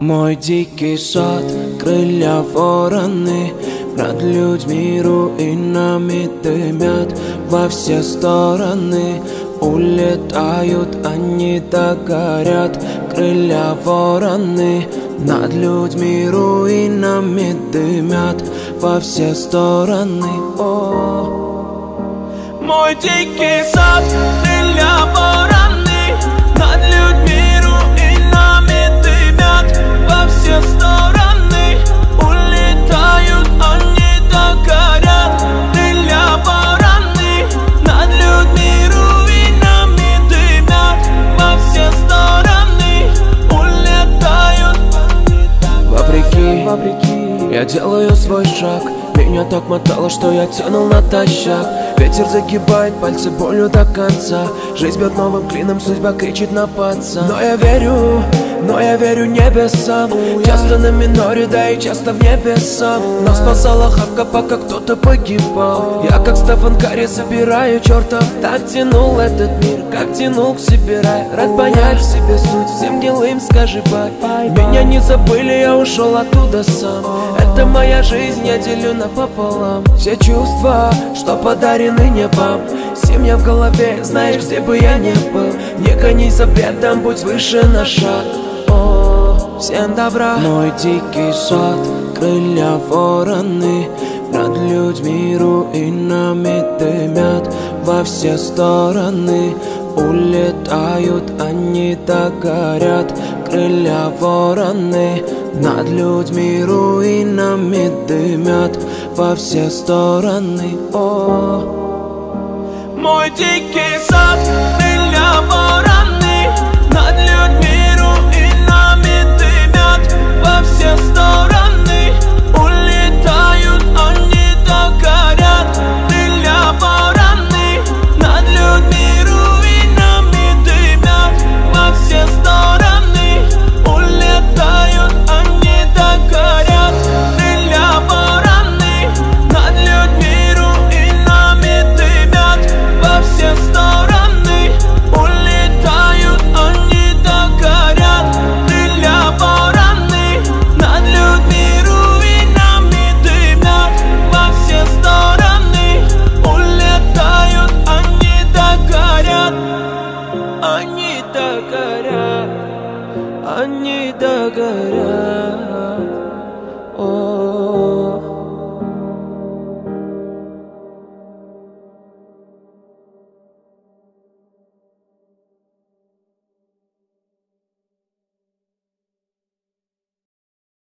Мой дикий сад, крылья вороны, над людьми руинами дымят во все стороны. Улетают, они догорят, крылья вороны, над людьми руинами дымят во все стороны. Мой дикий сад, крылья вороны, над людьми руинами дымят во все стороны. Улетают, они догорят, крылья вороны, над людьми руинами дымят во все стороны. Улетают, вопреки, я делаю свой шаг. Меня так мотало, что я тянул натощак. Ветер загибает пальцы болью до конца. Жизнь бьет новым клином, судьба кричит на паца. Но я верю небесам. Часто на миноре, да и часто в небесах. Нас спасала хавка, пока кто-то погибал. Я как Стефан Карри собираю чертов. Так тянул этот мир, как тянул к себе рай. Рад понять в себе суть, всем гнилым скажи бай. Меня не забыли, я ушел оттуда сам. Это моя жизнь, я делю напополам. Все чувства, что подарены небом. Семья в голове, знаешь, где бы я ни был. Не гони за бредом, будь выше на шаг. Всем добра. Мой дикий сад, крылья вороны, над людьми руинами дымят во все стороны. Улетают, они догорят, крылья вороны, над людьми руинами дымят во все стороны. Мой дикий сад, крылья вороны, над людьми руинами дымят во все стороны. Улетают, они догорят, крылья вороны, над людьми руинами дымят во все стороны. Улетают, они догорят, крылья вороны, над людьми руинами дымят во все стороны. Улетают, они догорят, крылья вороны, над людьми руинами дымят во все стороны. Улетают, они догорят, они догорят, они догорят.